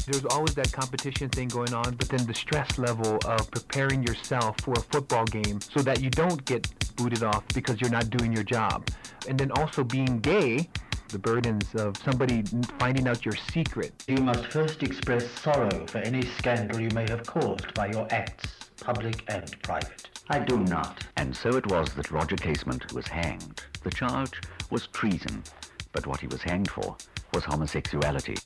There's always that competition thing going on, but then the stress level of preparing yourself for a football game so that you don't get booted off because you're not doing your job. And then also being gay, the burdens of somebody finding out your secret. You must first express sorrow for any scandal you may have caused by your acts, public and private. I do not. And so it was that Roger Casement was hanged. The charge was treason, but what he was hanged for was homosexuality.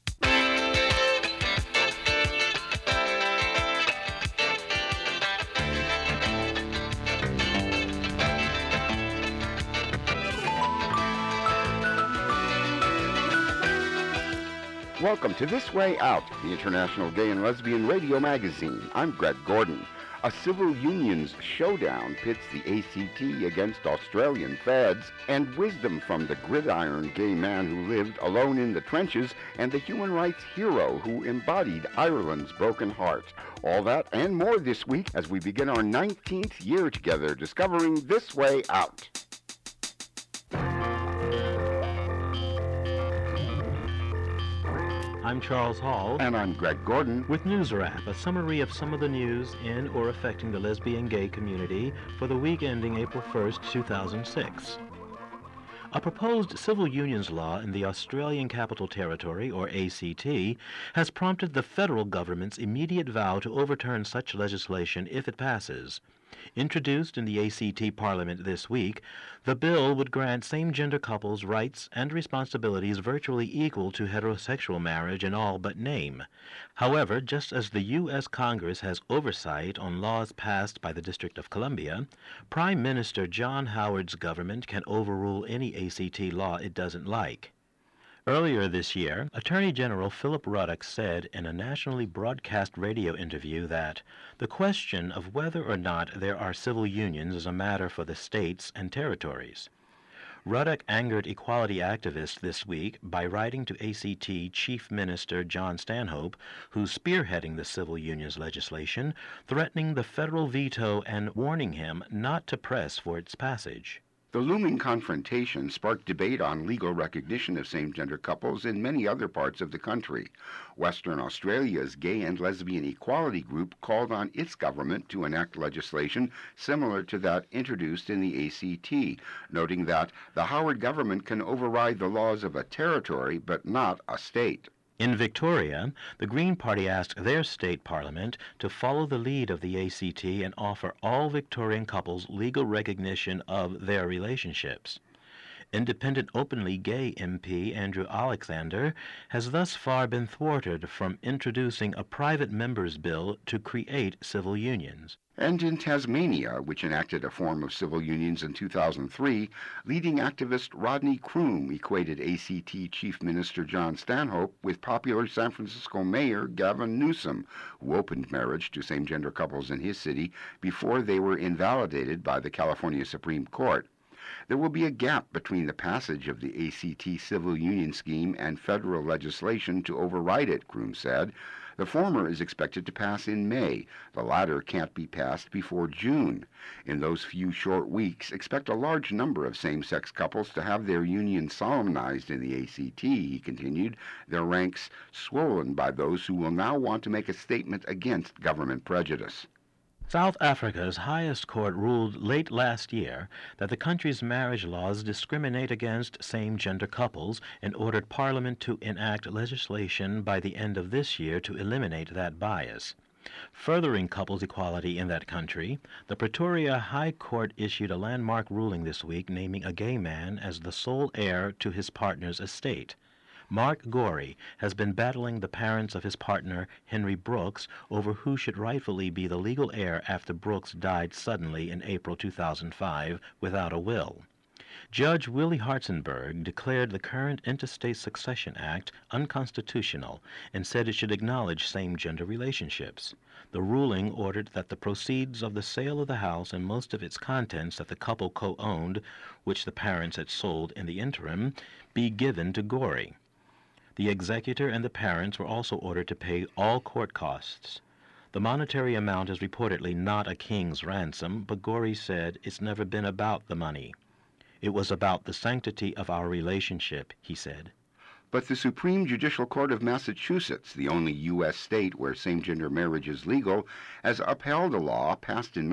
Welcome to This Way Out, the International Gay and Lesbian Radio Magazine. I'm Greg Gordon. A civil unions showdown pits the ACT against Australian feds, and wisdom from the gridiron gay man who lived alone in the trenches and the human rights hero who embodied Ireland's broken heart. All that and more this week as we begin our 19th year together discovering This Way Out. I'm Charles Hall. And I'm Greg Gordon. With News Wrap, a summary of some of the news in or affecting the lesbian gay community for the week ending April 1st, 2006. A proposed civil unions law in the Australian Capital Territory, or ACT, has prompted the federal government's immediate vow to overturn such legislation if it passes. Introduced in the ACT Parliament this week, the bill would grant same-gender couples rights and responsibilities virtually equal to heterosexual marriage in all but name. However, just as the U.S. Congress has oversight on laws passed by the District of Columbia, Prime Minister John Howard's government can overrule any ACT law it doesn't like. Earlier this year, Attorney General Philip Ruddock said in a nationally broadcast radio interview that the question of whether or not there are civil unions is a matter for the states and territories. Ruddock angered equality activists this week by writing to ACT Chief Minister John Stanhope, who's spearheading the civil unions legislation, threatening the federal veto and warning him not to press for its passage. The looming confrontation sparked debate on legal recognition of same-gender couples in many other parts of the country. Western Australia's Gay and Lesbian Equality Group called on its government to enact legislation similar to that introduced in the ACT, noting that the Howard government can override the laws of a territory but not a state. In Victoria, the Green Party asked their state parliament to follow the lead of the ACT and offer all Victorian couples legal recognition of their relationships. Independent openly gay MP Andrew Alexander has thus far been thwarted from introducing a private member's bill to create civil unions. And in Tasmania, which enacted a form of civil unions in 2003, leading activist Rodney Croom equated ACT Chief Minister John Stanhope with popular San Francisco Mayor Gavin Newsom, who opened marriage to same-gender couples in his city before they were invalidated by the California Supreme Court. There will be a gap between the passage of the ACT civil union scheme and federal legislation to override it, Croom said. The former is expected to pass in May. The latter can't be passed before June. In those few short weeks, expect a large number of same-sex couples to have their union solemnized in the ACT, he continued, their ranks swollen by those who will now want to make a statement against government prejudice. South Africa's highest court ruled late last year that the country's marriage laws discriminate against same-gender couples and ordered Parliament to enact legislation by the end of this year to eliminate that bias. Furthering couples' equality in that country, the Pretoria High Court issued a landmark ruling this week naming a gay man as the sole heir to his partner's estate. Mark Gorey has been battling the parents of his partner, Henry Brooks, over who should rightfully be the legal heir after Brooks died suddenly in April 2005 without a will. Judge Willie Hartzenberg declared the current Interstate Succession Act unconstitutional and said it should acknowledge same-gender relationships. The ruling ordered that the proceeds of the sale of the house and most of its contents that the couple co-owned, which the parents had sold in the interim, be given to Gorey. The executor and the parents were also ordered to pay all court costs. The monetary amount is reportedly not a king's ransom, but Gorey said it's never been about the money. It was about the sanctity of our relationship, he said. But the Supreme Judicial Court of Massachusetts, the only U.S. state where same-gender marriage is legal, has upheld a law passed in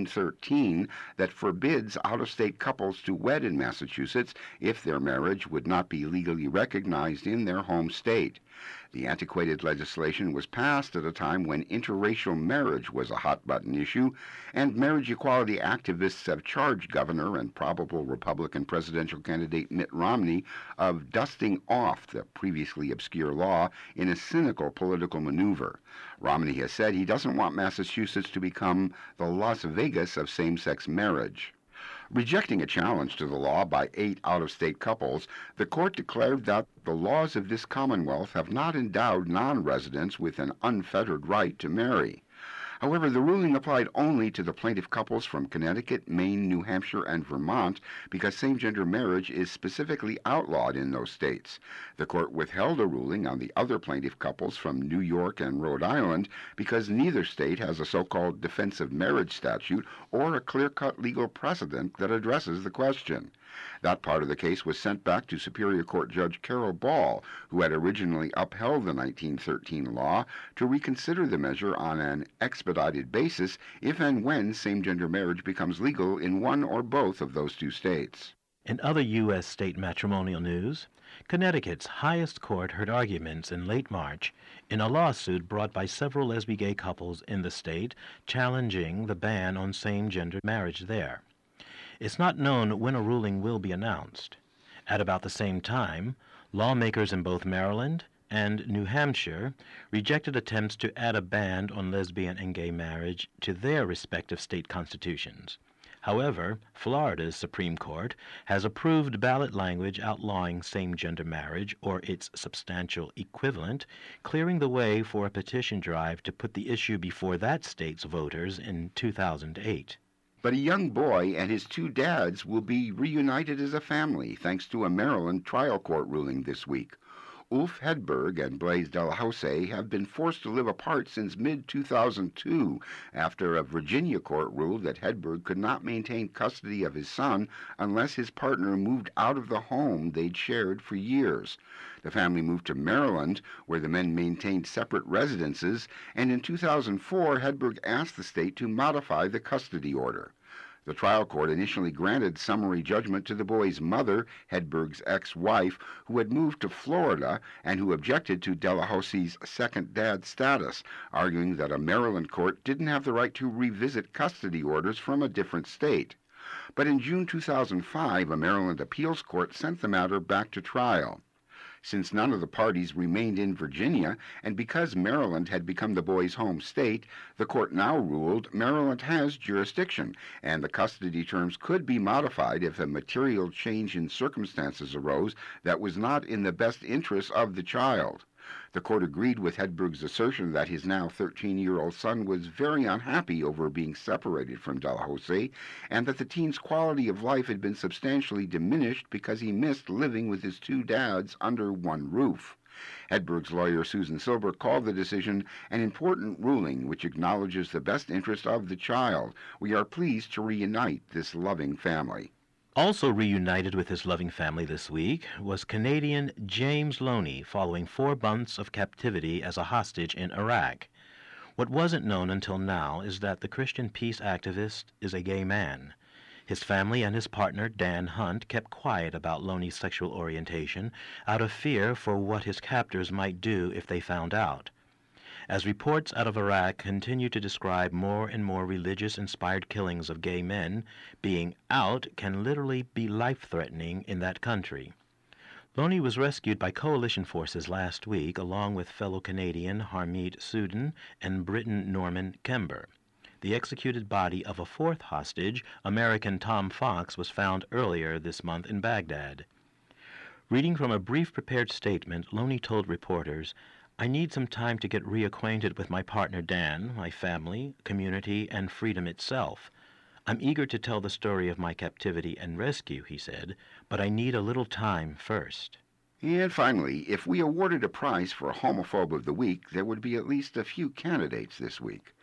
1913 that forbids out-of-state couples to wed in Massachusetts if their marriage would not be legally recognized in their home state. The antiquated legislation was passed at a time when interracial marriage was a hot-button issue, and marriage equality activists have charged Governor and probable Republican presidential candidate Mitt Romney of dusting off the previously obscure law in a cynical political maneuver. Romney has said he doesn't want Massachusetts to become the Las Vegas of same-sex marriage. Rejecting a challenge to the law by 8 out-of-state couples, the court declared that the laws of this Commonwealth have not endowed non-residents with an unfettered right to marry. However, the ruling applied only to the plaintiff couples from Connecticut, Maine, New Hampshire, and Vermont because same-gender marriage is specifically outlawed in those states. The court withheld a ruling on the other plaintiff couples from New York and Rhode Island because neither state has a so-called defensive marriage statute or a clear-cut legal precedent that addresses the question. That part of the case was sent back to Superior Court Judge Carol Ball, who had originally upheld the 1913 law, to reconsider the measure on an expedited basis if and when same-gender marriage becomes legal in one or both of those 2 states. In other U.S. state matrimonial news, Connecticut's highest court heard arguments in late March in a lawsuit brought by several lesbian-gay couples in the state challenging the ban on same-gender marriage there. It's not known when a ruling will be announced. At about the same time, lawmakers in both Maryland and New Hampshire rejected attempts to add a ban on lesbian and gay marriage to their respective state constitutions. However, Florida's Supreme Court has approved ballot language outlawing same-gender marriage or its substantial equivalent, clearing the way for a petition drive to put the issue before that state's voters in 2008. But a young boy and his 2 dads will be reunited as a family thanks to a Maryland trial court ruling this week. Ulf Hedberg and Blaise Delahoussaye have been forced to live apart since mid-2002 after a Virginia court ruled that Hedberg could not maintain custody of his son unless his partner moved out of the home they'd shared for years. The family moved to Maryland, where the men maintained separate residences, and in 2004 Hedberg asked the state to modify the custody order. The trial court initially granted summary judgment to the boy's mother, Hedberg's ex-wife, who had moved to Florida and who objected to Delahoussaye's second dad status, arguing that a Maryland court didn't have the right to revisit custody orders from a different state. But in June 2005, a Maryland appeals court sent the matter back to trial. Since none of the parties remained in Virginia, and because Maryland had become the boy's home state, the court now ruled Maryland has jurisdiction, and the custody terms could be modified if a material change in circumstances arose that was not in the best interest of the child. The court agreed with Hedberg's assertion that his now 13-year-old son was very unhappy over being separated from Delahoussaye, and that the teen's quality of life had been substantially diminished because he missed living with his 2 dads under one roof. Hedberg's lawyer Susan Silber called the decision an important ruling which acknowledges the best interest of the child. We are pleased to reunite this loving family. Also reunited with his loving family this week was Canadian James Loney following 4 months of captivity as a hostage in Iraq. What wasn't known until now is that the Christian peace activist is a gay man. His family and his partner, Dan Hunt, kept quiet about Loney's sexual orientation out of fear for what his captors might do if they found out. As reports out of Iraq continue to describe more and more religious-inspired killings of gay men, being out can literally be life-threatening in that country. Loney was rescued by coalition forces last week, along with fellow Canadian Harmeet Soudin and Briton Norman Kember. The executed body of a 4th hostage, American Tom Fox, was found earlier this month in Baghdad. Reading from a brief prepared statement, Loney told reporters, "I need some time to get reacquainted with my partner Dan, my family, community, and freedom itself. I'm eager to tell the story of my captivity and rescue," he said, "but I need a little time first." And finally, if we awarded a prize for Homophobe of the Week, there would be at least a few candidates this week.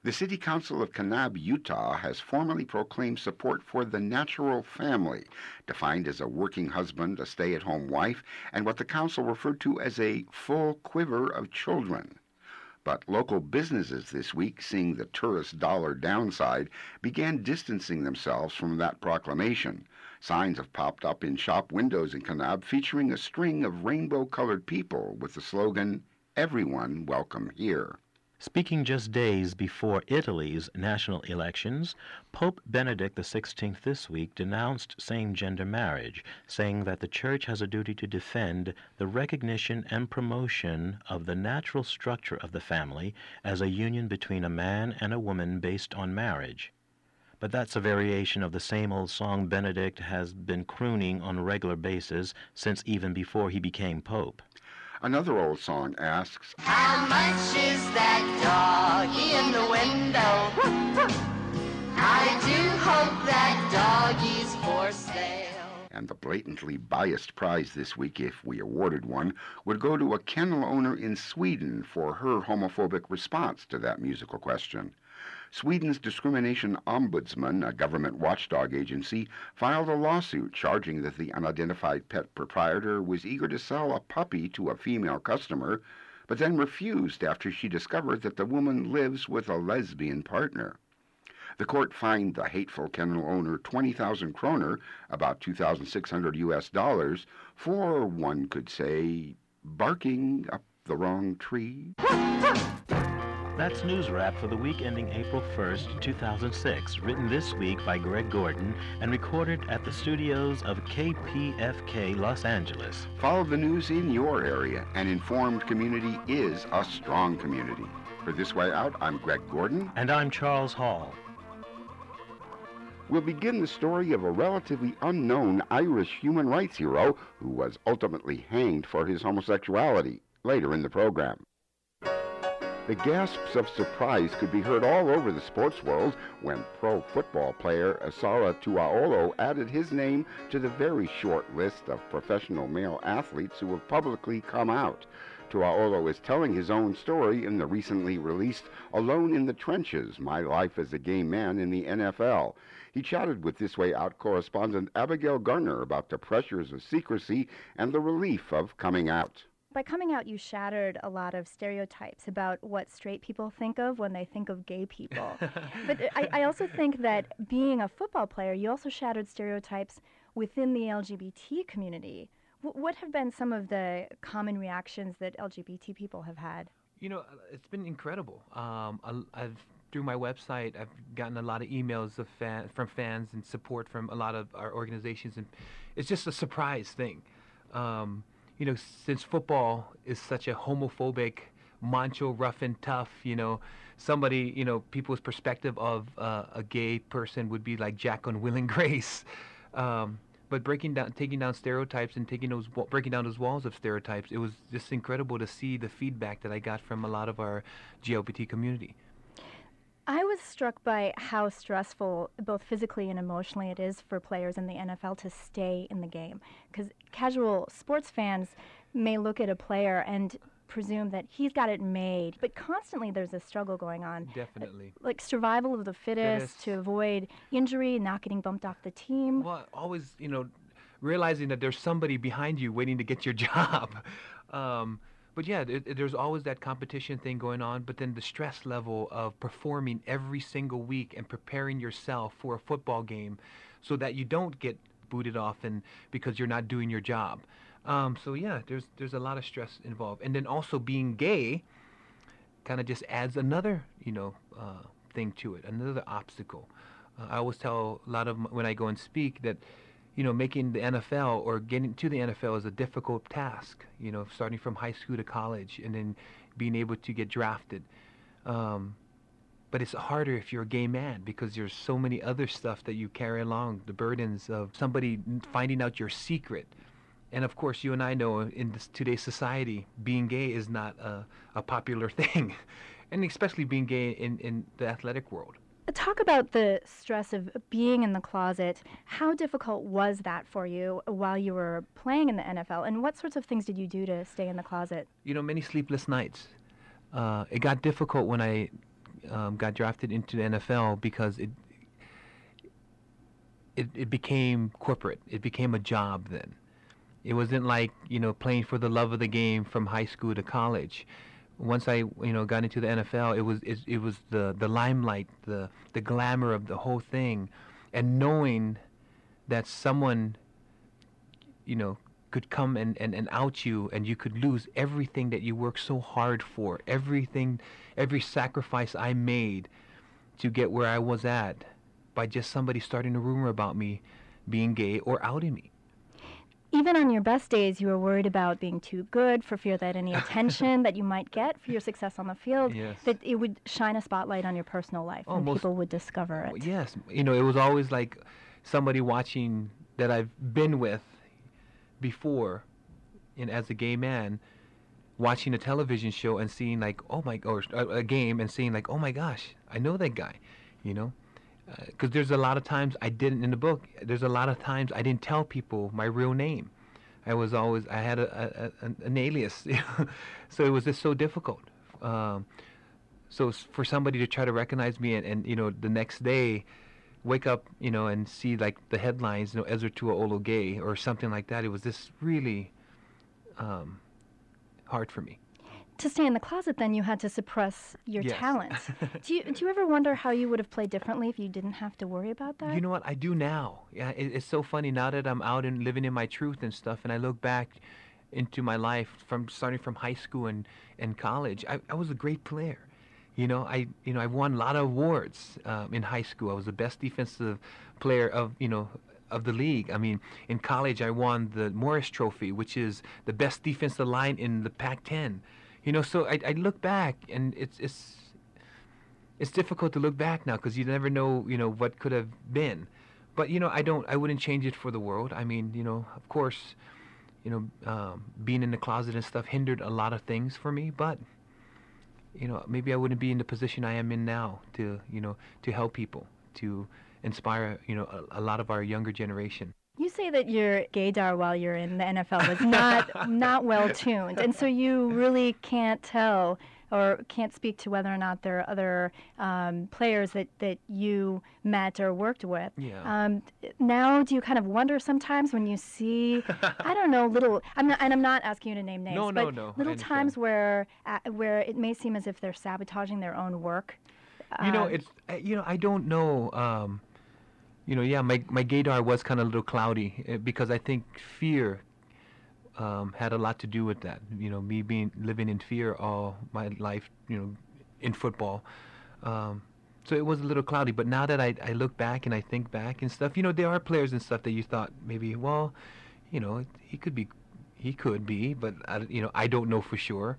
The City Council of Kanab, Utah, has formally proclaimed support for the natural family, defined as a working husband, a stay-at-home wife, and what the council referred to as a full quiver of children. But local businesses this week, seeing the tourist dollar downside, began distancing themselves from that proclamation. Signs have popped up in shop windows in Kanab featuring a string of rainbow-colored people with the slogan, "Everyone welcome here." Speaking just days before Italy's national elections, Pope Benedict XVI this week denounced same-gender marriage, saying that the Church has a duty to defend the recognition and promotion of the natural structure of the family as a union between a man and a woman based on marriage. But that's a variation of the same old song Benedict has been crooning on a regular basis since even before he became Pope. Another old song asks, "How much is that doggy in the window? I do hope that doggy's for sale." and the blatantly biased prize this week, if we awarded one, would go to a kennel owner in Sweden for her homophobic response to that musical question. Sweden's Discrimination Ombudsman, a government watchdog agency, filed a lawsuit charging that the unidentified pet proprietor was eager to sell a puppy to a female customer, but then refused after she discovered that the woman lives with a lesbian partner. The court fined the hateful kennel owner 20,000 kroner, about $2,600 US, for, one could say, barking up the wrong tree. That's News Wrap for the week ending April 1st, 2006, written this week by Greg Gordon and recorded at the studios of KPFK Los Angeles. Follow the news in your area. An informed community is a strong community. For This Way Out, I'm Greg Gordon. And I'm Charles Hall. We'll begin the story of a relatively unknown Irish human rights hero who was ultimately hanged for his homosexuality later in the program. The gasps of surprise could be heard all over the sports world when pro football player Asara Tuaolo added his name to the very short list of professional male athletes who have publicly come out. Tuaolo is telling his own story in the recently released Alone in the Trenches, My Life as a Gay Man in the NFL. He chatted with This Way Out correspondent Abigail Garner about the pressures of secrecy and the relief of coming out. By coming out, you shattered a lot of stereotypes about what straight people think of when they think of gay people. But I also think that being a football player, you also shattered stereotypes within the LGBT community. What have been some of the common reactions that LGBT people have had? You know, it's been incredible. Through my website, I've gotten a lot of emails from fans and support from a lot of our organizations, and it's just a surprise thing. You know, since football is such a homophobic, macho, rough and tough, you know, somebody, you know, people's perspective of a gay person would be like Jack on Will and Grace. But taking down stereotypes and breaking down those walls of stereotypes, it was just incredible to see the feedback that I got from a lot of our GLBT community. I was struck by how stressful, both physically and emotionally, it is for players in the NFL to stay in the game. Because casual sports fans may look at a player and presume that he's got it made, but constantly there's a struggle going on. Definitely. Like survival of the fittest to avoid injury, not getting bumped off the team. Well, always, you know, realizing that there's somebody behind you waiting to get your job. But yeah, there's always that competition thing going on, but then the stress level of performing every single week and preparing yourself for a football game so that you don't get booted off and because you're not doing your job. So yeah, there's a lot of stress involved. And then also being gay kind of just adds another, you know, thing to it, another obstacle. I always tell a lot of when I go and speak that, you know, making the NFL or getting to the NFL is a difficult task, you know, starting from high school to college and then being able to get drafted. But it's harder if you're a gay man because there's so many other stuff that you carry along, the burdens of somebody finding out your secret. And of course, you and I know in today's society, being gay is not a popular thing, and especially being gay in the athletic world. Talk about the stress of being in the closet. How difficult was that for you while you were playing in the NFL, and what sorts of things did you do to stay in the closet? You know, many sleepless nights. It got difficult when I got drafted into the NFL because it became corporate. It became a job then. It wasn't like, playing for the love of the game from high school to college. Once I, got into the NFL, it was the limelight, the glamour of the whole thing, and knowing that someone, could come and out you, and you could lose everything that you worked so hard for, every sacrifice I made to get where I was at, by just somebody starting a rumor about me being gay or outing me. Even on your best days, you were worried about being too good for fear that any attention that you might get for your success on the field, Yes. that it would shine a spotlight on your personal life and people would discover it. Yes. It was always like somebody watching that I've been with before, and as a gay man, watching a television show and seeing like, or a game and seeing like, oh my gosh, I know that guy, because there's a lot of times I didn't, in the book, there's a lot of times I didn't tell people my real name. I had an alias, so it was just so difficult. So for somebody to try to recognize me and the next day wake up, and see like the headlines, Ezra Tua Olo gay or something like that, it was just really hard for me. To stay in the closet, then, you had to suppress your Yes. talents. Do you ever wonder how you would have played differently if you didn't have to worry about that? You know what? I do now. Yeah, it's so funny now that I'm out and living in my truth and stuff, and I look back into my life starting from high school and college. I was a great player. I won a lot of awards in high school. I was the best defensive player of the league. I mean, in college, I won the Morris Trophy, which is the best defensive line in the Pac-10. So I look back, and it's difficult to look back now because you never know, what could have been. But I wouldn't change it for the world. I mean, of course, being in the closet and stuff hindered a lot of things for me. But maybe I wouldn't be in the position I am in now to help people, to inspire a lot of our younger generation. You say that your gaydar while you're in the NFL was not well tuned, and so you really can't tell or can't speak to whether or not there are other players that you met or worked with. Yeah. Now, do you kind of wonder sometimes when you see, I don't know, I'm not asking you to name names, No, but no, little times where it may seem as if they're sabotaging their own work. I don't know. My gaydar was kind of a little cloudy because I think fear had a lot to do with that. Me living in fear all my life, in football. So it was a little cloudy. But now that I look back and I think back and stuff, there are players and stuff that you thought maybe, well, he could be, but I don't know for sure.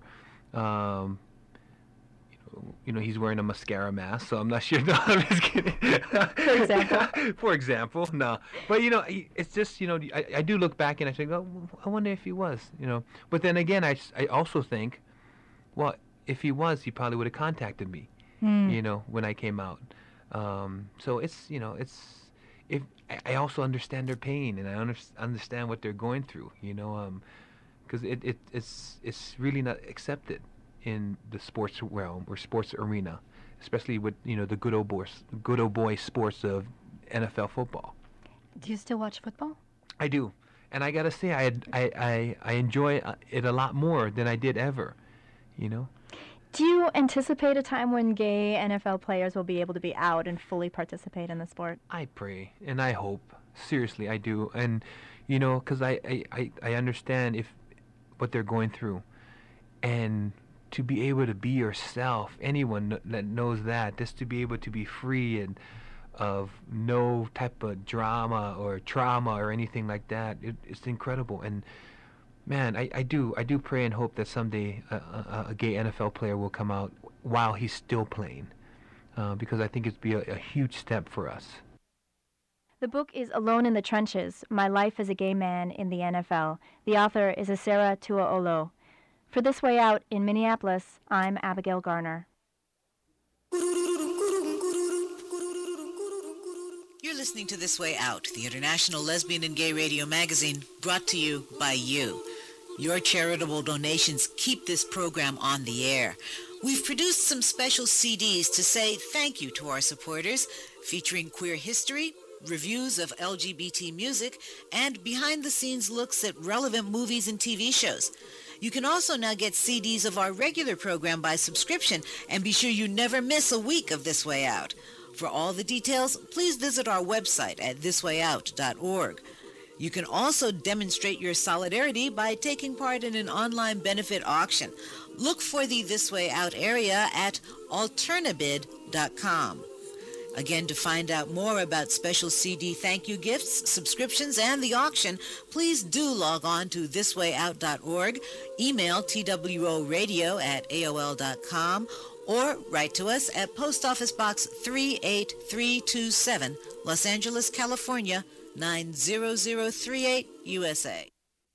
He's wearing a mascara mask, so I'm not sure. No, I'm just kidding. For example, no. But, it's just, I do look back and I think, oh, I wonder if he was, But then again, I also think, well, if he was, he probably would have contacted me, when I came out. So it's, I also understand their pain, and I understand what they're going through, because it's really not accepted in the sports realm or sports arena, especially with the good old boy sports of NFL football. Do you still watch football? I do, and I gotta say I enjoy it a lot more than I did ever. Do you anticipate a time when gay NFL players will be able to be out and fully participate in the sport? I pray and I hope. Seriously, I do, and because I understand what they're going through, and to be able to be yourself, anyone that knows that, just to be able to be free and of no type of drama or trauma or anything like that, it's incredible. And man, I do pray and hope that someday a gay NFL player will come out while he's still playing, because I think it'd be a huge step for us. The book is Alone in the Trenches, My Life as a Gay Man in the NFL. The author is Ezra Tua Olo. For This Way Out in Minneapolis, I'm Abigail Garner. You're listening to This Way Out, the international lesbian and gay radio magazine brought to you by you. Your charitable donations keep this program on the air. We've produced some special CDs to say thank you to our supporters, featuring queer history, reviews of LGBT music, and behind-the-scenes looks at relevant movies and TV shows. You can also now get CDs of our regular program by subscription, and be sure you never miss a week of This Way Out. For all the details, please visit our website at thiswayout.org. You can also demonstrate your solidarity by taking part in an online benefit auction. Look for the This Way Out area at alternabid.com. Again, to find out more about special CD thank you gifts, subscriptions, and the auction, please do log on to thiswayout.org, email twroradio@aol.com, or write to us at Post Office Box 38327, Los Angeles, California, 90038, USA.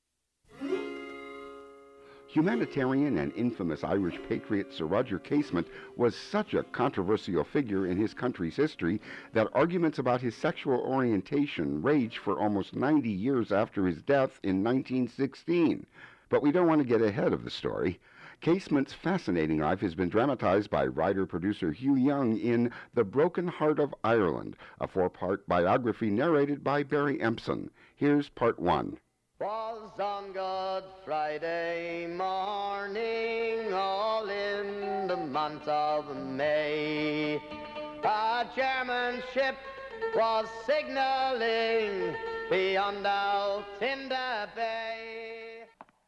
Humanitarian and infamous Irish patriot Sir Roger Casement was such a controversial figure in his country's history that arguments about his sexual orientation raged for almost 90 years after his death in 1916. But we don't want to get ahead of the story. Casement's fascinating life has been dramatized by writer-producer Hugh Young in The Broken Heart of Ireland, a 4-part biography narrated by Barry Empson. Here's part 1. Was on Good Friday morning, all in the month of May, a German ship was signaling beyond out in the bay.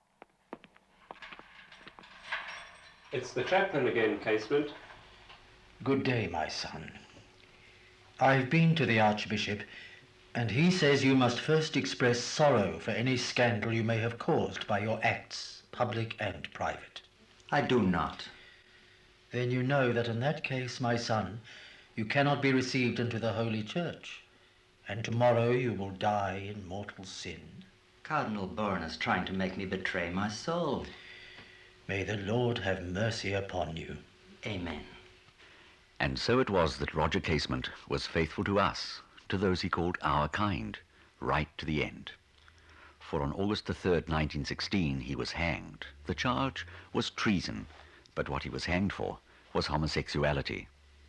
It's the chaplain again, Casement. Good day, my son. I've been to the Archbishop, and he says you must first express sorrow for any scandal you may have caused by your acts, public and private. I do not. Then you know that in that case, my son, you cannot be received into the Holy Church, and tomorrow you will die in mortal sin. Cardinal Bourne is trying to make me betray my soul. May the Lord have mercy upon you. Amen. And so it was that Roger Casement was faithful to us, to those he called our kind, right to the end. For on August the 3rd, 1916, he was hanged. The charge was treason, but what he was hanged for was homosexuality.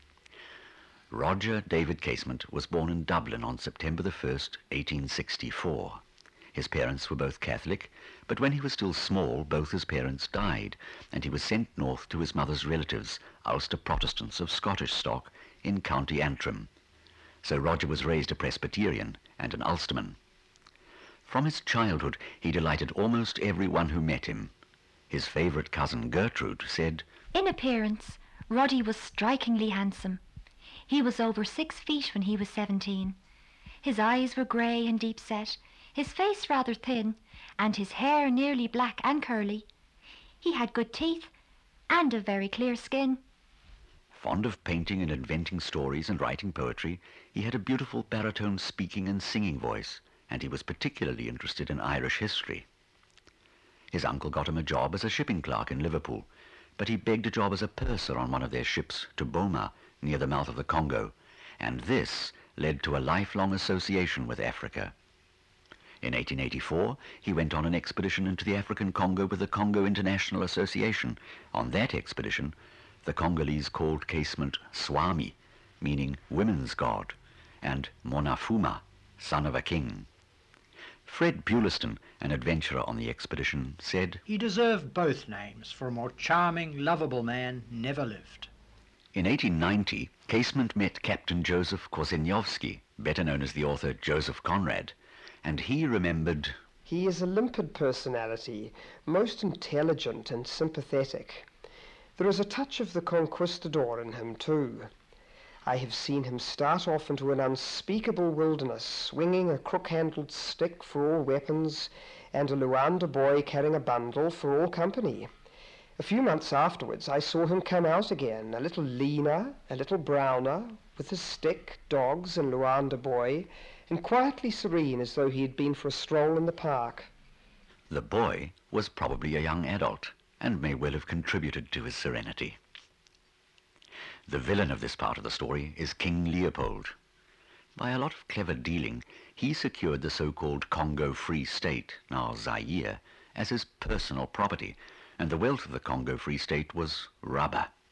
Roger David Casement was born in Dublin on September the 1st, 1864. His parents were both Catholic, but when he was still small, both his parents died, and he was sent north to his mother's relatives, Ulster Protestants of Scottish stock, in County Antrim. So Roger was raised a Presbyterian and an Ulsterman. From his childhood, he delighted almost everyone who met him. His favourite cousin Gertrude said, "In appearance, Roddy was strikingly handsome. He was over 6 feet when he was 17. His eyes were grey and deep-set, his face rather thin, and his hair nearly black and curly. He had good teeth and a very clear skin." Fond of painting and inventing stories and writing poetry, he had a beautiful baritone speaking and singing voice, and he was particularly interested in Irish history. His uncle got him a job as a shipping clerk in Liverpool, but he begged a job as a purser on one of their ships to Boma, near the mouth of the Congo, and this led to a lifelong association with Africa. In 1884, he went on an expedition into the African Congo with the Congo International Association. On that expedition, the Congolese called Casement Swami, meaning women's god, and Monafuma, son of a king. Fred Puliston, an adventurer on the expedition, said, "He deserved both names, for a more charming, lovable man never lived." In 1890, Casement met Captain Joseph Korzeniowski, better known as the author Joseph Conrad, and he remembered, "He is a limpid personality, most intelligent and sympathetic. There is a touch of the conquistador in him, too. I have seen him start off into an unspeakable wilderness, swinging a crook-handled stick for all weapons, and a Luanda boy carrying a bundle for all company. A few months afterwards I saw him come out again, a little leaner, a little browner, with his stick, dogs, and Luanda boy, and quietly serene as though he had been for a stroll in the park." the boy was probably a young adult, and may well have contributed to his serenity. The villain of this part of the story is King Leopold. By a lot of clever dealing, he secured the so-called Congo Free State, now Zaire, as his personal property, and the wealth of the Congo Free State was rubber.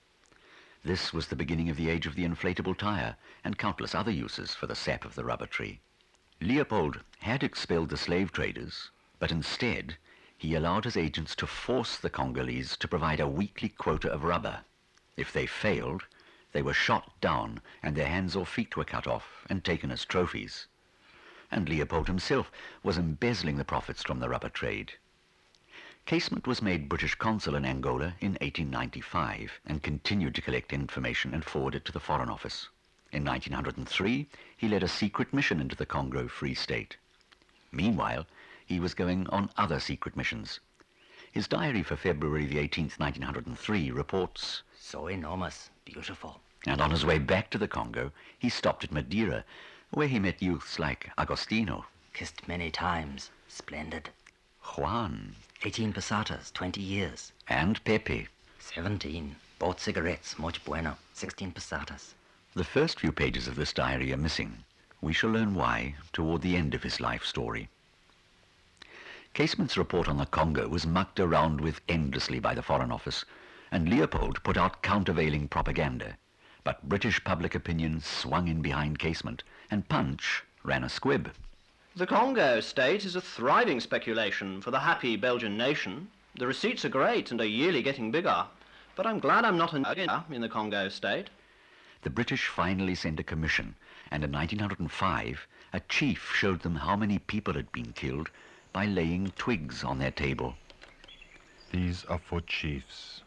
This was the beginning of the age of the inflatable tire and countless other uses for the sap of the rubber tree. Leopold had expelled the slave traders, but instead he allowed his agents to force the Congolese to provide a weekly quota of rubber. If they failed, they were shot down and their hands or feet were cut off and taken as trophies. And Leopold himself was embezzling the profits from the rubber trade. Casement was made British consul in Angola in 1895 and continued to collect information and forward it to the Foreign Office. In 1903, he led a secret mission into the Congo Free State. Meanwhile, he was going on other secret missions. His diary for February the 18th, 1903 reports, "So enormous, beautiful." And on his way back to the Congo, he stopped at Madeira, where he met youths like Agostino. "Kissed many times, splendid." Juan. 18 pesetas, 20 years. And Pepe. 17. Bought cigarettes, much bueno. 16 pesetas. The first few pages of this diary are missing. We shall learn why toward the end of his life story. Casement's report on the Congo was mucked around with endlessly by the Foreign Office, and Leopold put out countervailing propaganda. But British public opinion swung in behind Casement, and Punch ran a squib. The Congo state is a thriving speculation for the happy Belgian nation. The receipts are great and are yearly getting bigger, but I'm glad I'm not in the Congo state. The British finally sent a commission, and in 1905, a chief showed them how many people had been killed by laying twigs on their table. These are for chiefs.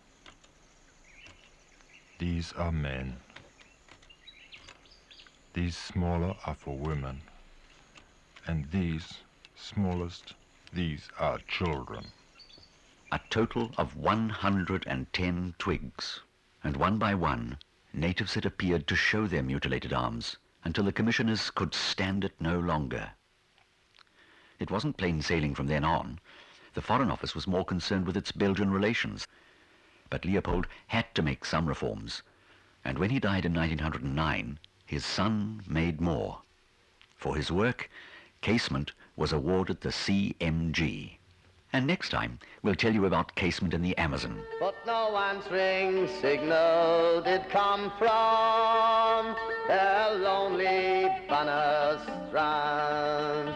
These are men. These smaller are for women. And these, smallest, these are children. A total of 110 twigs, and one by one, natives had appeared to show their mutilated arms until the commissioners could stand it no longer. It wasn't plain sailing from then on. The Foreign Office was more concerned with its Belgian relations. But Leopold had to make some reforms, and when he died in 1909, his son made more. For his work, Casement was awarded the CMG. And next time, we'll tell you about Casement in the Amazon. But no answering signal did come from their lonely banner strand.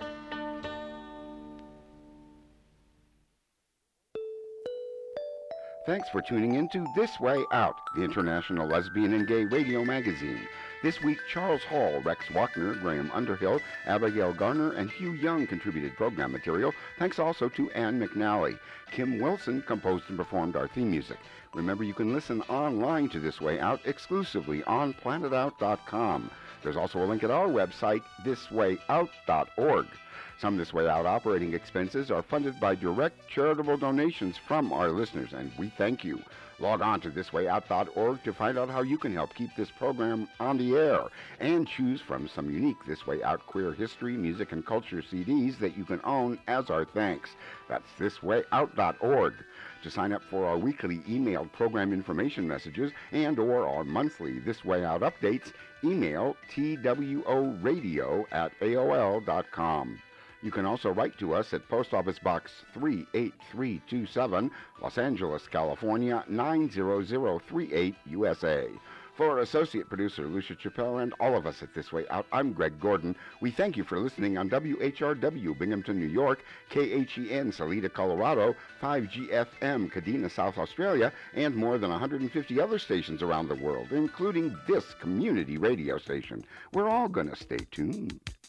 Thanks for tuning in to This Way Out, the international lesbian and gay radio magazine. This week, Charles Hall, Rex Wagner, Graham Underhill, Abigail Garner, and Hugh Young contributed program material. Thanks also to Ann McNally. Kim Wilson composed and performed our theme music. Remember, you can listen online to This Way Out exclusively on planetout.com. There's also a link at our website, thiswayout.org. Some This Way Out operating expenses are funded by direct charitable donations from our listeners, and we thank you. Log on to thiswayout.org to find out how you can help keep this program on the air and choose from some unique This Way Out queer history, music, and culture CDs that you can own as our thanks. That's thiswayout.org. To sign up for our weekly emailed program information messages and or our monthly This Way Out updates, email tworadio@aol.com. You can also write to us at Post Office Box 38327, Los Angeles, California, 90038, USA. For Associate Producer Lucia Chappelle and all of us at This Way Out, I'm Greg Gordon. We thank you for listening on WHRW, Binghamton, New York, KHEN, Salida, Colorado, 5GFM, Kadena, South Australia, and more than 150 other stations around the world, including this community radio station. We're all going to stay tuned.